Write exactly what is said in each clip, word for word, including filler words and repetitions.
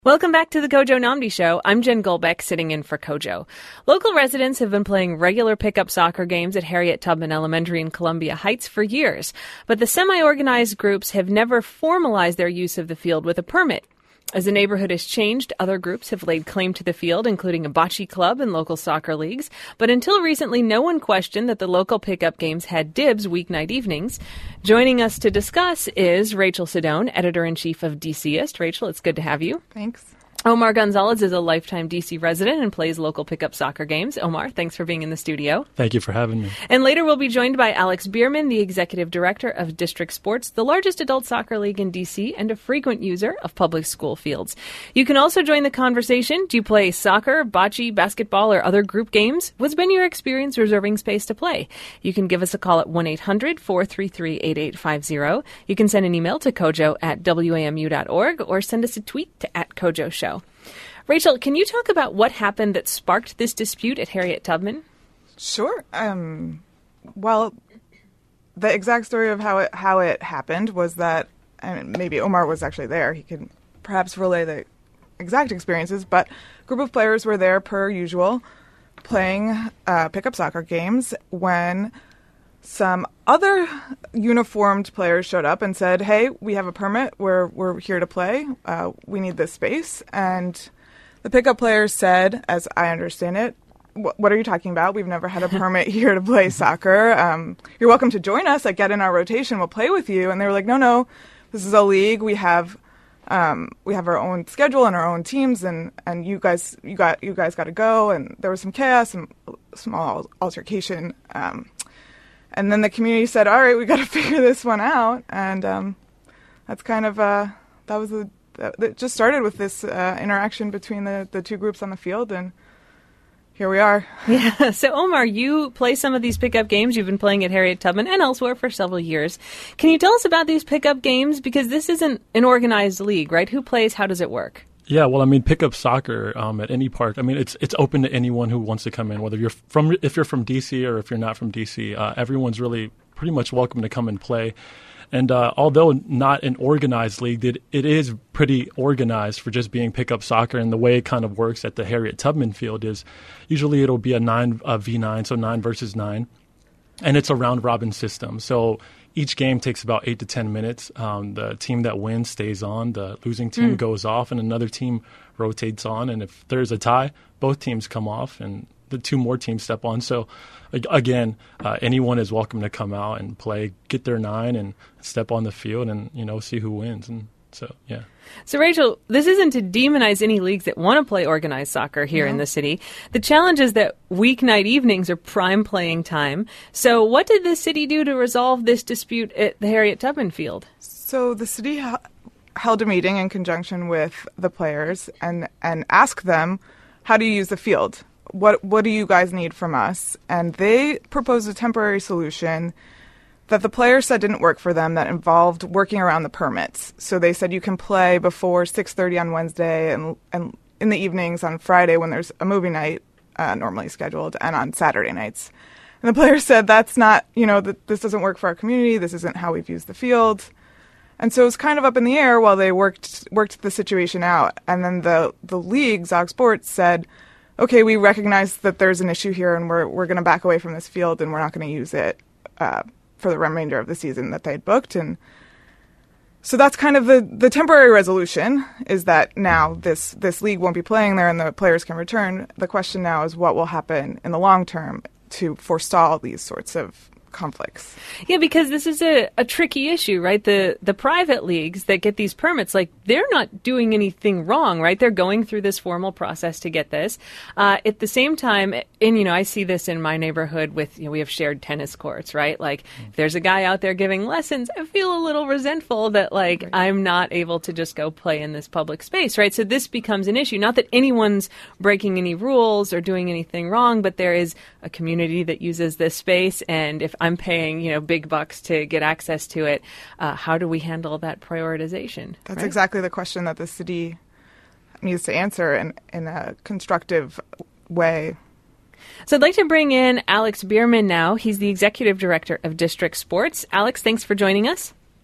Welcome back to the Kojo Nnamdi Show. I'm Jen Golbeck, sitting in for Kojo. Local residents have been playing regular pickup soccer games at Harriet Tubman Elementary in Columbia Heights for years, but the semi-organized groups have never formalized their use of the field with a permit. As the neighborhood has changed, other groups have laid claim to the field, including a bocce club and local soccer leagues. But until recently, no one questioned that the local pickup games had dibs weeknight evenings. Joining us to discuss is Rachel Sedone, editor-in-chief of DCist. Rachel, it's good to have you. Thanks. Omar Gonzalez is a lifetime D C resident and plays local pickup soccer games. Omar, thanks for being in the studio. Thank you for having me. And later we'll be joined by Alex Bierman, the executive director of District Sports, the largest adult soccer league in D C and a frequent user of public school fields. You can also join the conversation. Do you play soccer, bocce, basketball, or other group games? What's been your experience reserving space to play? You can give us a call at one eight hundred four three three eight eight five zero. You can send an email to kojo at w a m u dot org or send us a tweet to at Kojo Show. Rachel, can you talk about what happened that sparked this dispute at Harriet Tubman? Sure. Um, well, the exact story of how it how it happened was that, I mean, maybe Omar was actually there. He could perhaps relay the exact experiences, but a group of players were there per usual playing uh, pickup soccer games when some other uniformed players showed up and said, hey, we have a permit. We're, we're here to play. Uh, we need this space. And the pickup players said, as I understand it, what are you talking about? We've never had a permit here to play soccer. Um, you're welcome to join us. Like, get in our rotation. We'll play with you. And they were like, no, no, this is a league. We have um, we have our own schedule and our own teams, and, and you guys you got you guys got to go. And there was some chaos, some small altercation. Um, and then the community said, all right, we got to figure this one out. And um, that's kind of uh, that was the. It just started with this uh, interaction between the, the two groups on the field, and here we are. Yeah. So, Omar, you play some of these pickup games. You've been playing at Harriet Tubman and elsewhere for several years. Can you tell us about these pickup games? Because this isn't an organized league, right? Who plays? How does it work? Yeah, well, I mean, pickup soccer um, at any park. I mean, it's it's open to anyone who wants to come in, whether you're from if you're from D C or if you're not from D C. Uh, everyone's really pretty much welcome to come and play. And uh, although not an organized league, it, it is pretty organized for just being pickup soccer. And the way it kind of works at the Harriet Tubman field is usually it'll be a nine uh, v nine, so nine versus nine, and it's a round robin system. So each game takes about eight to ten minutes. Um, the team that wins stays on. The losing team mm. goes off, and another team rotates on. And if there's a tie, both teams come off, and the two more teams step on. So, again, uh, anyone is welcome to come out and play, get their nine, and step on the field, and you know, see who wins. And so, yeah. So, Rachel, this isn't to demonize any leagues that want to play organized soccer here no. in the city. The challenge is that weeknight evenings are prime playing time. So, what did the city do to resolve this dispute at the Harriet Tubman field? So, the city ha- held a meeting in conjunction with the players and and asked them, how do you use the field? What what do you guys need from us? And they proposed a temporary solution that the players said didn't work for them, that involved working around the permits. So they said you can play before six thirty on Wednesday and and in the evenings on Friday when there's a movie night uh, normally scheduled, and on Saturday nights. And the players said that's not, you know, that this doesn't work for our community. This isn't how we've used the field. And so it was kind of up in the air while they worked worked the situation out. And then the, the league, Zog Sports, said, okay, we recognize that there's an issue here, and we're we're going to back away from this field, and we're not going to use it uh, for the remainder of the season that they'd booked. And so that's kind of the, the temporary resolution, is that now this, this league won't be playing there and the players can return. The question now is what will happen in the long term to forestall these sorts of conflicts. Yeah, because this is a, a tricky issue, right? The the private leagues that get these permits, like, they're not doing anything wrong, right? They're going through this formal process to get this. Uh, at the same time, and, you know, I see this in my neighborhood with, you know, we have shared tennis courts, right? Like, mm. if there's a guy out there giving lessons, I feel a little resentful that, like, right. I'm not able to just go play in this public space, right? So this becomes an issue. Not that anyone's breaking any rules or doing anything wrong, but there is a community that uses this space, and if I'm paying, you know, big bucks to get access to it, uh, how do we handle that prioritization? That's right? exactly the question that the city needs to answer in, in a constructive way. So I'd like to bring in Alex Bierman now. He's the executive director of District Sports. Alex, thanks for joining us.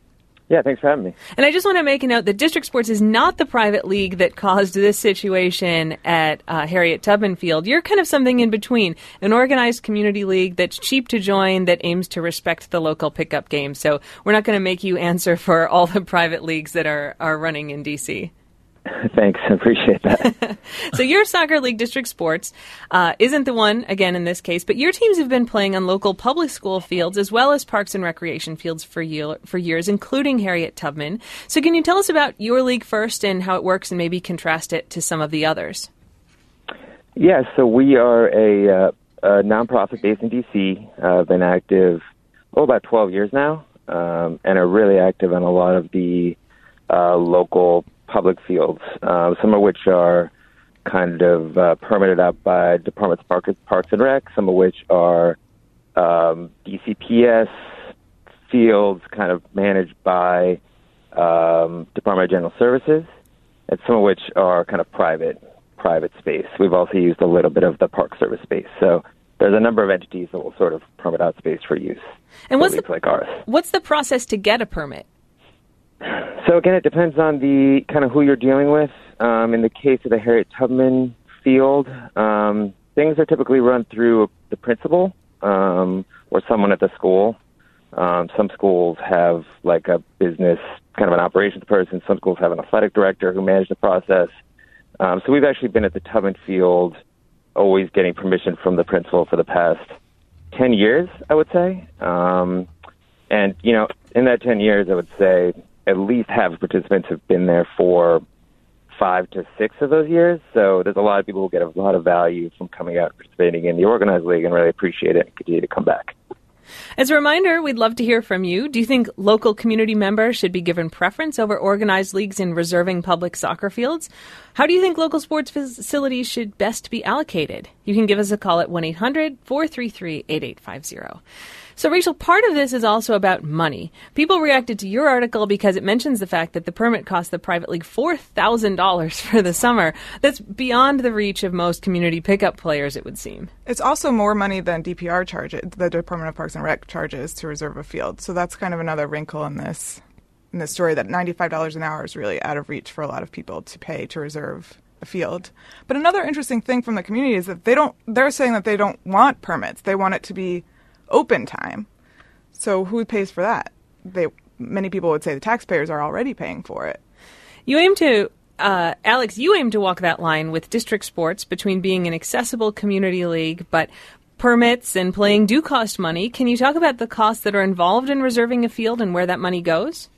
Yeah, thanks for having me. And I just want to make a note that District Sports is not the private league that caused this situation at uh, Harriet Tubman Field. You're kind of something in between, an organized community league that's cheap to join, that aims to respect the local pickup game. So we're not going to make you answer for all the private leagues that are, are running in D C Thanks. I appreciate that. So your soccer league, District Sports, uh, isn't the one, again, in this case, but your teams have been playing on local public school fields as well as parks and recreation fields for, year, for years, including Harriet Tubman. So can you tell us about your league first and how it works and maybe contrast it to some of the others? Yeah, so we are a, uh, a nonprofit based in D C, uh, been active, oh, about twelve years now, um, and are really active on a lot of the uh, local public fields, uh, some of which are kind of uh, permitted out by Departments of Parks, Parks and Rec, some of which are um, D C P S fields kind of managed by um, Department of General Services, and some of which are kind of private private space. We've also used a little bit of the Park Service space. So there's a number of entities that will sort of permit out space for use. And what's the, like ours. What's the process to get a permit? So again, it depends on the kind of who you're dealing with. Um, in the case of the Harriet Tubman Field, um, things are typically run through the principal um, or someone at the school. Um, some schools have like a business, kind of an operations person. Some schools have an athletic director who manages the process. Um, so we've actually been at the Tubman Field always getting permission from the principal for the past ten years, I would say. Um, and, you know, in that ten years, I would say at least half participants have been there for five to six of those years. So there's a lot of people who get a lot of value from coming out and participating in the organized league and really appreciate it and continue to come back. As a reminder, we'd love to hear from you. Do you think local community members should be given preference over organized leagues in reserving public soccer fields? How do you think local sports facilities should best be allocated? You can give us a call at one eight hundred four three three eight eight five zero. So, Rachel, part of this is also about money. People reacted to your article because it mentions the fact that the permit cost the private league four thousand dollars for the summer. That's beyond the reach of most community pickup players, it would seem. It's also more money than D P R charges, the Department of Parks and Rec charges to reserve a field. So that's kind of another wrinkle in this in this story, that ninety-five dollars an hour is really out of reach for a lot of people to pay to reserve a field. But another interesting thing from the community is that they don't. They're saying that they don't want permits. They want it to be open time. So who pays for that? They many people would say the taxpayers are already paying for it. You aim to, uh, Alex, you aim to walk that line with District Sports between being an accessible community league, but permits and playing do cost money. Can you talk about the costs that are involved in reserving a field and where that money goes?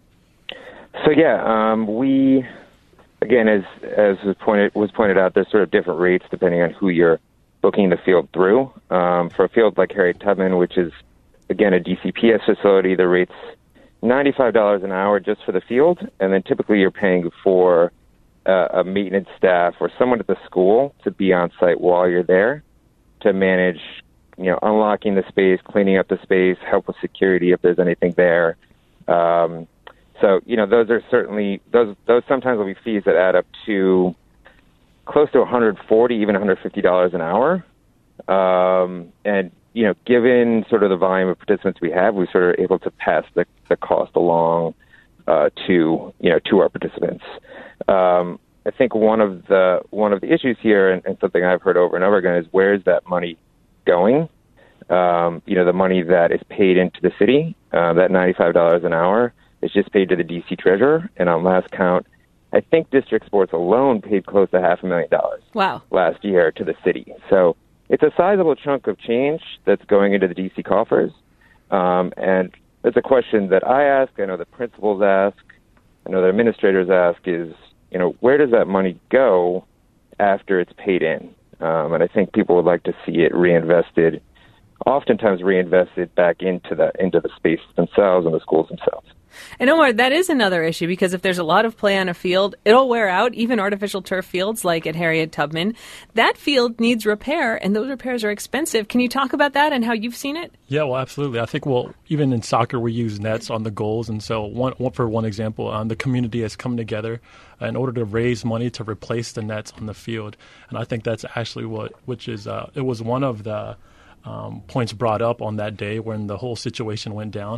So yeah, um, we, again, as as was pointed was pointed out, there's sort of different rates depending on who you're booking the field through. Um, for a field like Harriet Tubman, which is, again, a D C P S facility, the rate's ninety-five dollars an hour just for the field, and then typically you're paying for uh, a maintenance staff or someone at the school to be on site while you're there to manage, you know, unlocking the space, cleaning up the space, help with security if there's anything there. Um, so, you know, those are certainly, those those sometimes will be fees that add up to close to one hundred forty dollars, even one hundred fifty dollars an hour. Um, and, you know, given sort of the volume of participants we have, we're sort of able to pass the, the cost along uh, to, you know, to our participants. Um, I think one of the one of the issues here, and, and something I've heard over and over again, is where is that money going? Um, you know, the money that is paid into the city, uh, that ninety-five dollars an hour, is just paid to the D C treasurer. And on last count, I think District Sports alone paid close to half a million dollars wow. last year to the city. So it's a sizable chunk of change that's going into the D C coffers. Um, and it's a question that I ask, I know the principals ask, I know the administrators ask is, you know, where does that money go after it's paid in? Um, and I think people would like to see it reinvested, oftentimes reinvested back into the into the space themselves and the schools themselves. And Omar, that is another issue because if there's a lot of play on a field, it'll wear out, even artificial turf fields like at Harriet Tubman. That field needs repair, and those repairs are expensive. Can you talk about that and how you've seen it? Yeah, well, absolutely. I think, well, even in soccer, we use nets on the goals. And so one, one for one example, um, the community has come together in order to raise money to replace the nets on the field. And I think that's actually what, which is, uh, it was one of the Um, points brought up on that day when the whole situation went down.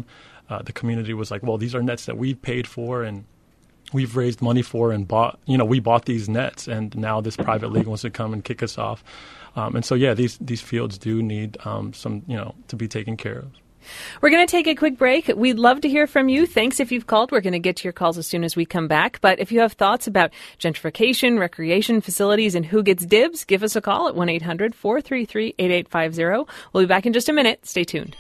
uh, the community was like, well, these are nets that we've paid for and we've raised money for and bought, you know, we bought these nets, and now this private league wants to come and kick us off. Um, and so, yeah, these, these fields do need um, some, you know, to be taken care of. We're going to take a quick break. We'd love to hear from you. Thanks if you've called. We're going to get to your calls as soon as we come back. But if you have thoughts about gentrification, recreation facilities, and who gets dibs, give us a call at one eight hundred four three three eight eight five zero. We'll be back in just a minute. Stay tuned.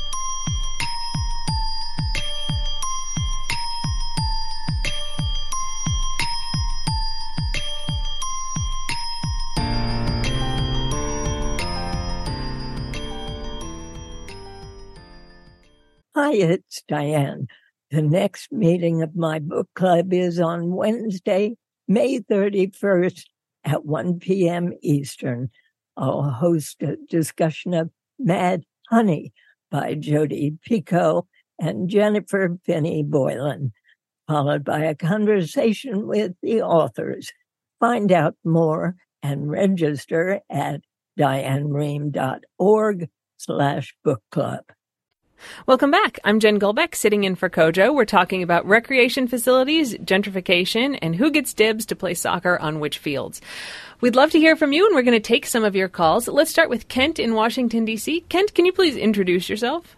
Hi, it's Diane. The next meeting of my book club is on Wednesday, May thirty-first at one p.m. Eastern. I'll host a discussion of Mad Honey by Jodi Picoult and Jennifer Finney Boylan, followed by a conversation with the authors. Find out more and register at dianerehm.org slash book club. Welcome back. I'm Jen Gulbeck, sitting in for Kojo. We're talking about recreation facilities, gentrification, and who gets dibs to play soccer on which fields. We'd love to hear from you, and we're going to take some of your calls. Let's start with Kent in Washington, D C. Kent, can you please introduce yourself?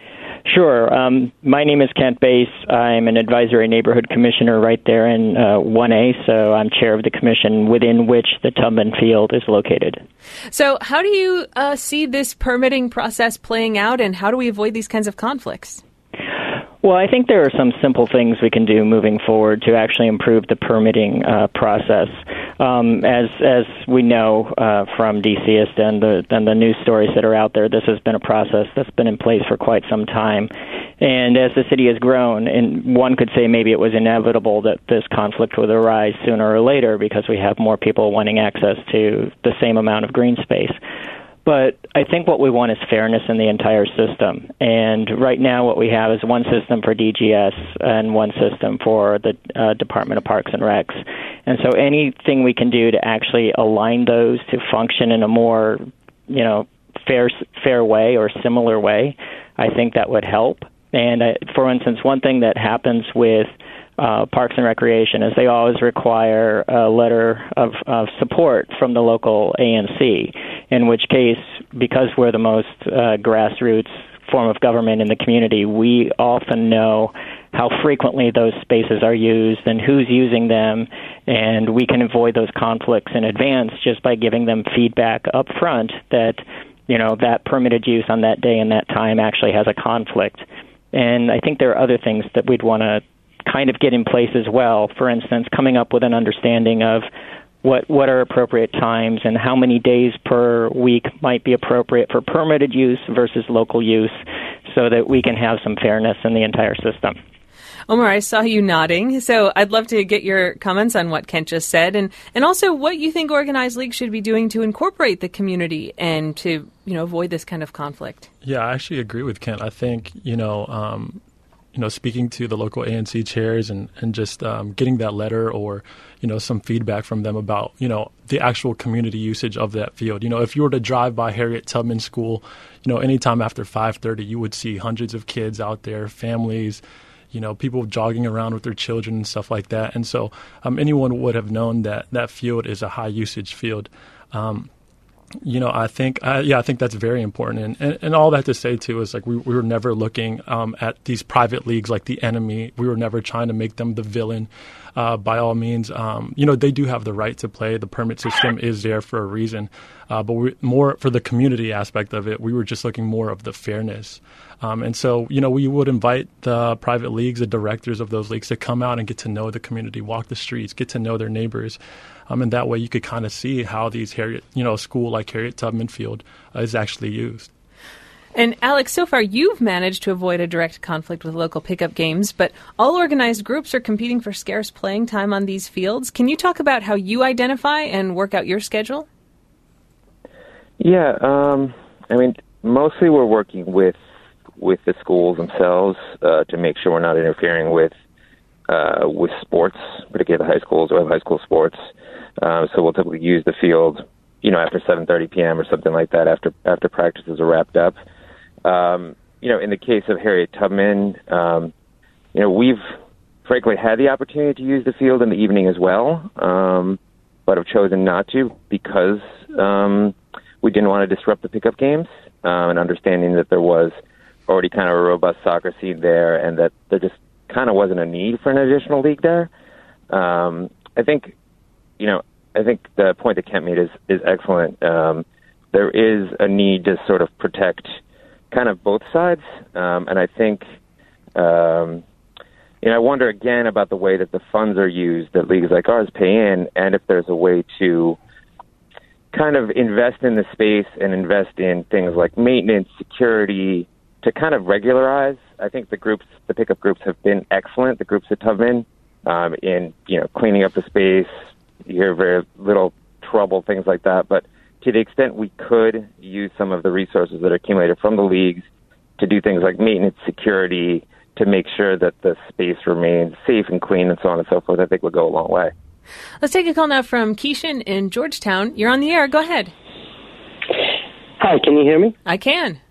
Sure. Um, my name is Kent Bass. I'm an advisory neighborhood commissioner right there in uh, one A, so I'm chair of the commission within which the Tubman Field is located. So how do you uh, see this permitting process playing out, and how do we avoid these kinds of conflicts? Well, I think there are some simple things we can do moving forward to actually improve the permitting uh, process. Um, as as we know uh, from DCist and the and the news stories that are out there, this has been a process that's been in place for quite some time. And as the city has grown, and one could say maybe it was inevitable that this conflict would arise sooner or later because we have more people wanting access to the same amount of green space. But I think what we want is fairness in the entire system. And right now what we have is one system for D G S and one system for the uh, Department of Parks and Recs. And so anything we can do to actually align those to function in a more, you know, fair fair way or similar way, I think that would help. And uh, for instance, one thing that happens with Uh, Parks and Recreation is they always require a letter of, of support from the local A N C, in which case, because we're the most uh, grassroots form of government in the community, we often know how frequently those spaces are used and who's using them, and we can avoid those conflicts in advance just by giving them feedback up front that, you know, that permitted use on that day and that time actually has a conflict. And I think there are other things that we'd want to kind of get in place as well. For instance, coming up with an understanding of what what are appropriate times and how many days per week might be appropriate for permitted use versus local use so that we can have some fairness in the entire system. Omar, I saw you nodding, so I'd love to get your comments on what Kent just said, and, and also what you think organized leagues should be doing to incorporate the community and to, you know, avoid this kind of conflict. Yeah, I actually agree with Kent. I think, you know, um, you know, speaking to the local A N C chairs and, and just um, getting that letter or, you know, some feedback from them about, you know, the actual community usage of that field. You know, if you were to drive by Harriet Tubman School, you know, anytime after five thirty, you would see hundreds of kids out there, families, you know, people jogging around with their children and stuff like that. And so um, anyone would have known that that field is a high usage field. Um You know, I think, uh, yeah, I think that's very important. And, and, and all that to say, too, is like we, we were never looking um, at these private leagues like the enemy. We were never trying to make them the villain uh, by all means. Um, you know, they do have the right to play. The permit system is there for a reason. Uh, but we, more for the community aspect of it, we were just looking more of the fairness. Um, and so, you know, we would invite the private leagues, the directors of those leagues to come out and get to know the community, walk the streets, get to know their neighbors. Um, and that way you could kind of see how these Harriet, you know, a school like Harriet Tubman Field uh, is actually used. And Alex, so far you've managed to avoid a direct conflict with local pickup games, but all organized groups are competing for scarce playing time on these fields. Can you talk about how you identify and work out your schedule? Yeah, um, I mean, mostly we're working with with the schools themselves uh, to make sure we're not interfering with uh, with sports, particularly the high schools or high school sports. Uh, so we'll typically use the field, you know, after seven thirty p.m. or something like that, after after practices are wrapped up. Um, you know, in the case of Harriet Tubman, um, you know, we've frankly had the opportunity to use the field in the evening as well, um, but have chosen not to because um, we didn't want to disrupt the pickup games, um, and understanding that there was already kind of a robust soccer scene there and that there just kind of wasn't a need for an additional league there. Um, I think, you know, I think the point that Kent made is, is excellent. Um, there is a need to sort of protect kind of both sides, um, and I think, um, you know, I wonder again about the way that the funds are used that leagues like ours pay in, and if there's a way to kind of invest in the space and invest in things like maintenance, security, to kind of regularize. I think the groups, the pickup groups have been excellent, the groups at Tubman, um, in, you know, cleaning up the space. You hear very little trouble, things like that, but to the extent we could use some of the resources that are accumulated from the leagues to do things like maintenance, security, to make sure that the space remains safe and clean and so on and so forth, I think would go a long way. Let's take a call now from Keishan in Georgetown. You're on the air. Go ahead. Hi, can you hear me? I can.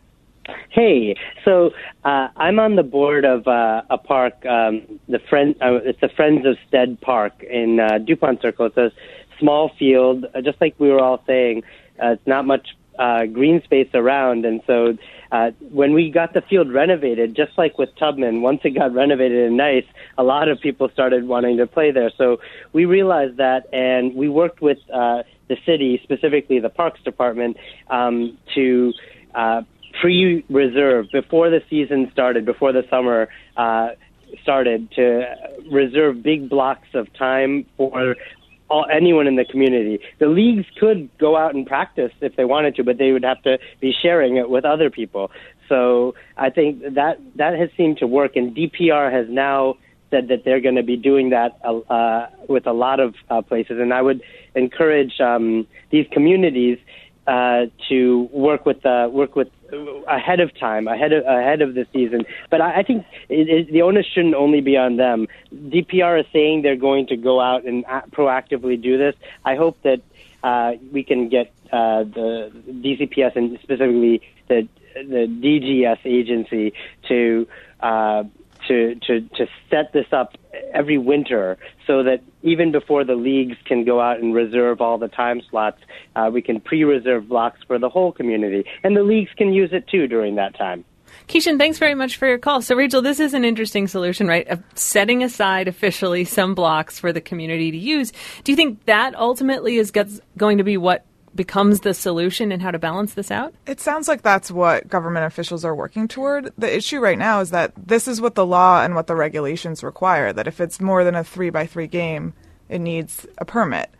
Hey, so uh, I'm on the board of uh, a park, um, the friend. Uh, it's the Friends of Stead Park in uh, DuPont Circle. It's a small field, uh, just like we were all saying. Uh, it's not much uh, green space around, and so uh, when we got the field renovated, just like with Tubman, once it got renovated and nice, a lot of people started wanting to play there. So we realized that, and we worked with uh, the city, specifically the Parks Department, um, to uh, pre-reserve before the season started, before the summer uh, started, to reserve big blocks of time for all, anyone in the community. The leagues could go out and practice if they wanted to, but they would have to be sharing it with other people. So I think that that has seemed to work, and D P R has now said that they're going to be doing that uh, with a lot of uh, places. And I would encourage um, these communities uh, to work with uh, work with ahead of time, ahead of ahead of the season. But I, I think it, it, the onus shouldn't only be on them. D P R is saying they're going to go out and proactively do this. I hope that uh, we can get uh, the D C P S and specifically the the D G S agency to uh, to to to set this up every winter, so that even before the leagues can go out and reserve all the time slots, uh, we can pre-reserve blocks for the whole community, and the leagues can use it too during that time. Keishan, thanks very much for your call. So, Rachel, this is an interesting solution, right? Of setting aside officially some blocks for the community to use. Do you think that ultimately is going to be what becomes the solution and how to balance this out? It sounds like that's what government officials are working toward. The issue right now is that this is what the law and what the regulations require, that if it's more than a three by three game, it needs a permit.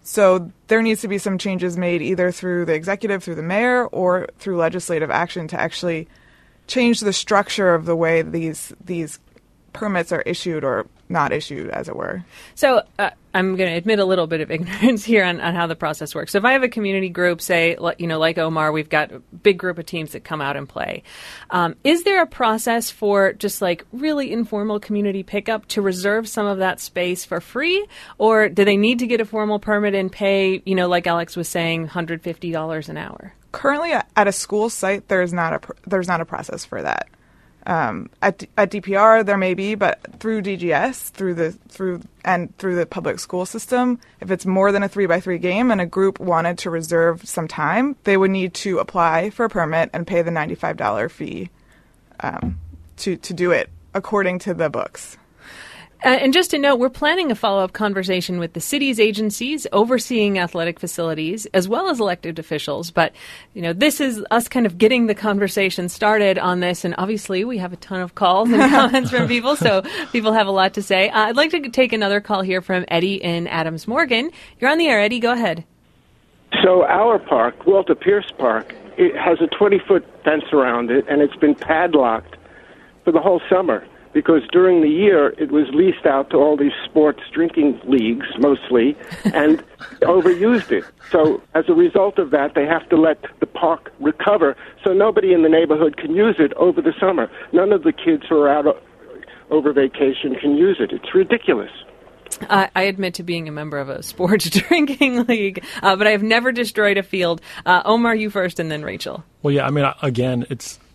So there needs to be some changes made either through the executive, through the mayor, or through legislative action to actually change the structure of the way these these permits are issued or not issued, as it were. So uh, I'm going to admit a little bit of ignorance here on, on how the process works. So if I have a community group, say, you know, like Omar, we've got a big group of teams that come out and play. Um, is there a process for just like really informal community pickup to reserve some of that space for free? Or do they need to get a formal permit and pay, you know, like Alex was saying, one hundred fifty dollars an hour? Currently at a school site, there's not a, there's not a process for that. Um, at, at D P R, there may be, but through D G S, through the through and through the public school system, if it's more than a three by three game and a group wanted to reserve some time, they would need to apply for a permit and pay the ninety-five dollars fee um, to to do it according to the books. Uh, and just to note, we're planning a follow-up conversation with the city's agencies overseeing athletic facilities, as well as elected officials. But, you know, this is us kind of getting the conversation started on this. And obviously, we have a ton of calls and comments from people, so people have a lot to say. Uh, I'd like to take another call here from Eddie in Adams Morgan. You're on the air, Eddie. Go ahead. So our park, Walter Pierce Park, it has a twenty-foot fence around it, and it's been padlocked for the whole summer, because during the year it was leased out to all these sports drinking leagues, mostly, and overused it. So as a result of that, they have to let the park recover, so nobody in the neighborhood can use it over the summer. None of the kids who are out over vacation can use it. It's ridiculous. Uh, I admit to being a member of a sports drinking league, uh, but I have never destroyed a field. Uh, Omar, you first, and then Rachel. Well, yeah, I mean, again, it's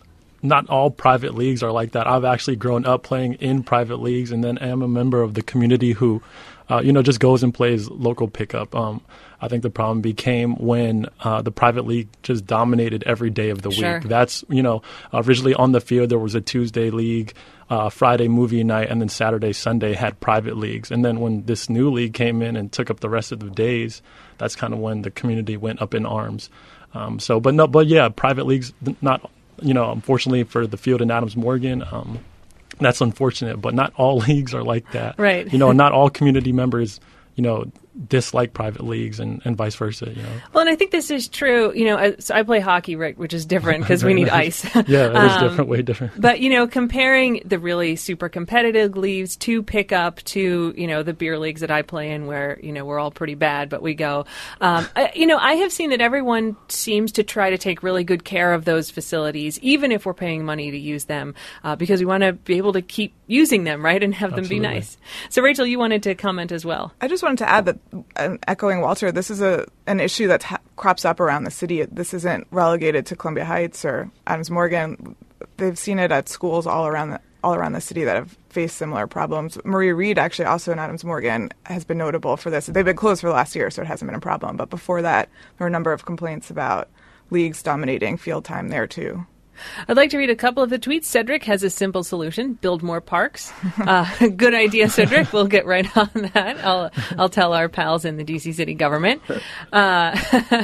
not all private leagues are like that. I've actually grown up playing in private leagues, and then am a member of the community who, uh, you know, just goes and plays local pickup. Um, I think the problem became when uh, the private league just dominated every day of the Sure. week. That's, you know, originally on the field there was a Tuesday league, uh, Friday movie night, and then Saturday, Sunday had private leagues. And then when this new league came in and took up the rest of the days, that's kind of when the community went up in arms. Um, so, but no, but yeah, private leagues, not. You know, unfortunately for the field in Adams Morgan, um, that's unfortunate, but not all leagues are like that. Right. You know, not all community members, you know, dislike private leagues and, and vice versa, you know. Well, and I think this is true. You know, uh, so I play hockey, right, which is different because we need ice. Yeah, it is Um, different, way different. But, you know, comparing the really super competitive leagues to pickup to, you know, the beer leagues that I play in where, you know, we're all pretty bad, but we go. Um, I, you know, I have seen that everyone seems to try to take really good care of those facilities, even if we're paying money to use them, uh, because we want to be able to keep using them, right, and have them Absolutely. be nice. So, Rachel, you wanted to comment as well. I just wanted to add that, um, echoing Walter, this is a an issue that ha- crops up around the city. This isn't relegated to Columbia Heights or Adams Morgan. They've seen it at schools all around the, all around the city that have faced similar problems. Marie Reed, actually, also in Adams Morgan, has been notable for this. They've been closed for the last year, so it hasn't been a problem. But before that, there were a number of complaints about leagues dominating field time there, too. I'd like to read a couple of the tweets. Cedric has a simple solution: build more parks. Uh, good idea, Cedric. We'll get right on that. I'll I'll tell our pals in the D C city government. Uh,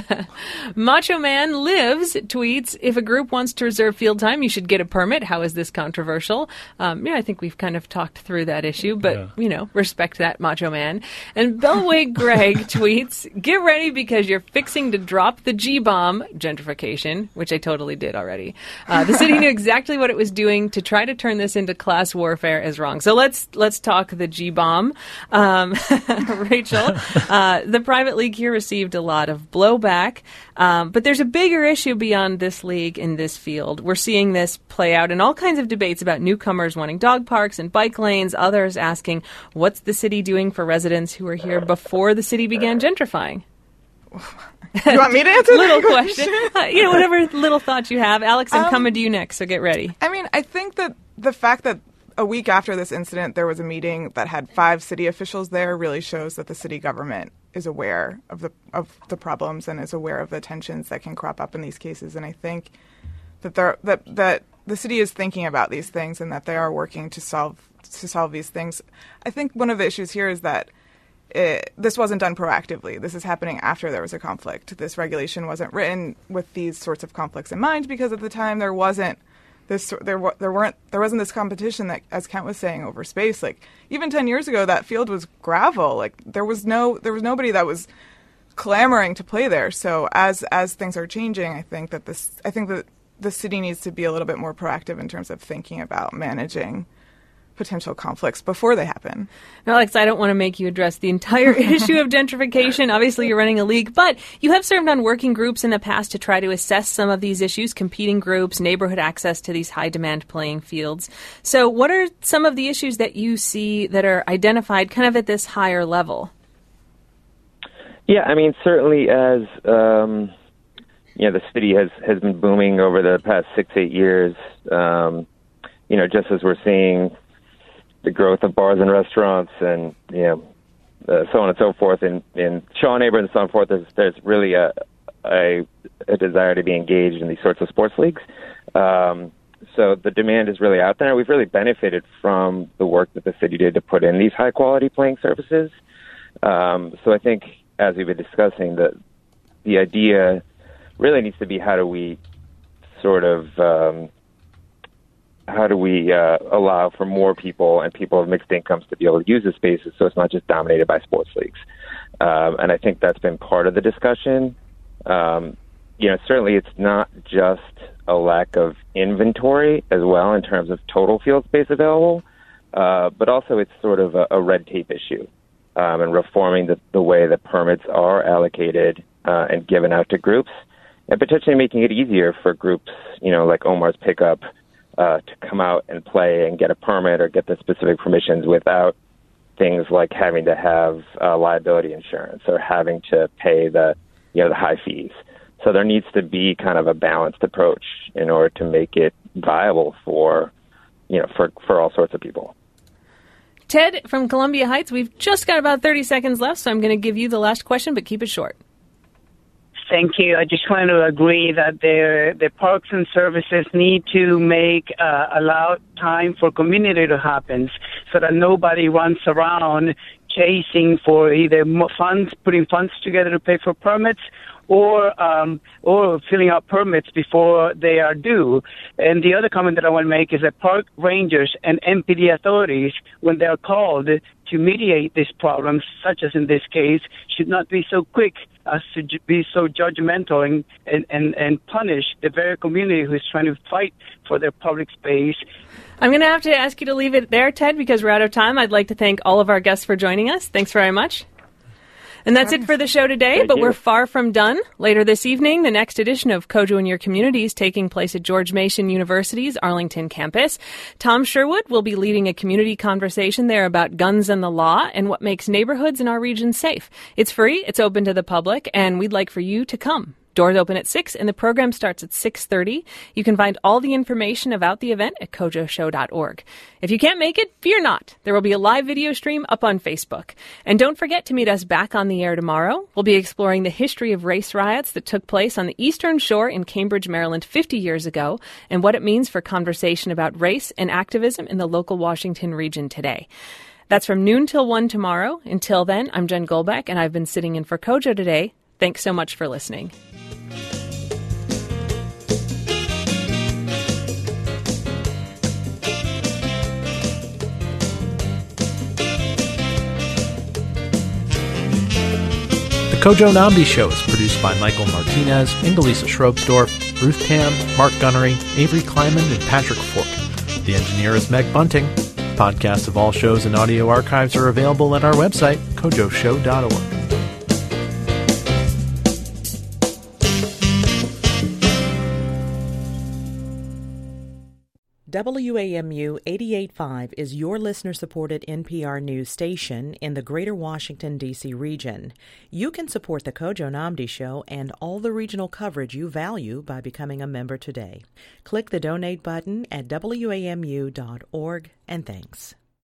Macho Man Lives tweets: if a group wants to reserve field time, you should get a permit. How is this controversial? Um, yeah, I think we've kind of talked through that issue, but Yeah. you know, respect that, Macho Man. And Bellway Greg tweets: get ready because you're fixing to drop the G-bomb, gentrification, which I totally did already. Uh, the city knew exactly what it was doing. To try to turn this into class warfare is wrong. So let's let's talk the G-bomb. Um, Rachel, uh, the private league here received a lot of blowback, um, but there's a bigger issue beyond this league in this field. We're seeing this play out in all kinds of debates about newcomers wanting dog parks and bike lanes, others asking, what's the city doing for residents who were here before the city began gentrifying? You want me to answer Little that question. Uh, you know, whatever little thoughts you have. Alex, I'm Um, coming to you next, so get ready. I mean, I think that the fact that a week after this incident there was a meeting that had five city officials there really shows that the city government is aware of the of the problems and is aware of the tensions that can crop up in these cases. And I think that there that that the city is thinking about these things and that they are working to solve to solve these things. I think one of the issues here is that It, this wasn't done proactively. This is happening after there was a conflict. This regulation wasn't written with these sorts of conflicts in mind because at the time there wasn't this there wa- there weren't there wasn't this competition that, as Kent was saying, over space. Like even ten years ago, that field was gravel. Like there was no there was nobody that was clamoring to play there. So as as things are changing, I think that this I think that the city needs to be a little bit more proactive in terms of thinking about managing potential conflicts before they happen. Now, Alex, I don't want to make you address the entire issue of gentrification. Obviously, you're running a league, but you have served on working groups in the past to try to assess some of these issues, competing groups, neighborhood access to these high-demand playing fields. So what are some of the issues that you see that are identified kind of at this higher level? Yeah, I mean, certainly as, um, you know, the city has, has been booming over the past six, eight years, um, you know, just as we're seeing the growth of bars and restaurants and, you know, uh, so on and so forth. And in Shaw neighborhood and so on and forth, there's, there's really a, a, a desire to be engaged in these sorts of sports leagues. Um, so the demand is really out there. We've really benefited from the work that the city did to put in these high-quality playing surfaces. Um, so I think, as we've been discussing, the, the idea really needs to be how do we sort of... Um, how do we uh, allow for more people and people of mixed incomes to be able to use the spaces so it's not just dominated by sports leagues? Um, and I think that's been part of the discussion. Um, you know, certainly it's not just a lack of inventory as well in terms of total field space available, uh, but also it's sort of a, a red tape issue um, and reforming the, the way that permits are allocated uh, and given out to groups and potentially making it easier for groups, you know, like Omar's Pickup, Uh, to come out and play and get a permit or get the specific permissions without things like having to have uh, liability insurance or having to pay the, you know, the high fees. So there needs to be kind of a balanced approach in order to make it viable for, you know, for, for all sorts of people. Ted from Columbia Heights, we've just got about thirty seconds left, so I'm going to give you the last question, but keep it short. Thank you. I just want to agree that the the parks and services need to make uh, allow time for community to happen, so that nobody runs around chasing for either funds, putting funds together to pay for permits, or um, or filling out permits before they are due. And the other comment that I want to make is that park rangers and M P D authorities, when they are called to mediate these problems, such as in this case, should not be so quick as to ju- be so judgmental and, and, and, and punish the very community who is trying to fight for their public space. I'm going to have to ask you to leave it there, Ted, because we're out of time. I'd like to thank all of our guests for joining us. Thanks very much. And that's it for the show today, Thank but you. we're far from done. Later this evening, the next edition of Kojo in Your Community is taking place at George Mason University's Arlington campus. Tom Sherwood will be leading a community conversation there about guns and the law and what makes neighborhoods in our region safe. It's free, it's open to the public, and we'd like for you to come. Doors open at six, and the program starts at six thirty. You can find all the information about the event at kojo show dot org. If you can't make it, fear not. There will be a live video stream up on Facebook. And don't forget to meet us back on the air tomorrow. We'll be exploring the history of race riots that took place on the Eastern Shore in Cambridge, Maryland fifty years ago, and what it means for conversation about race and activism in the local Washington region today. That's from noon till one tomorrow. Until then, I'm Jen Golbeck, and I've been sitting in for Kojo today. Thanks so much for listening. The Kojo Nnamdi Show is produced by Michael Martinez, Ingelisa Schrobsdorf, Ruth Tam, Mark Gunnery, Avery Kleiman, and Patrick Fork. The engineer is Meg Bunting. Podcasts of all shows and audio archives are available at our website, kojo show dot org. W A M U eighty-eight point five is your listener-supported N P R news station in the greater Washington, D C region. You can support the Kojo Nnamdi Show and all the regional coverage you value by becoming a member today. Click the donate button at W A M U dot org, and thanks.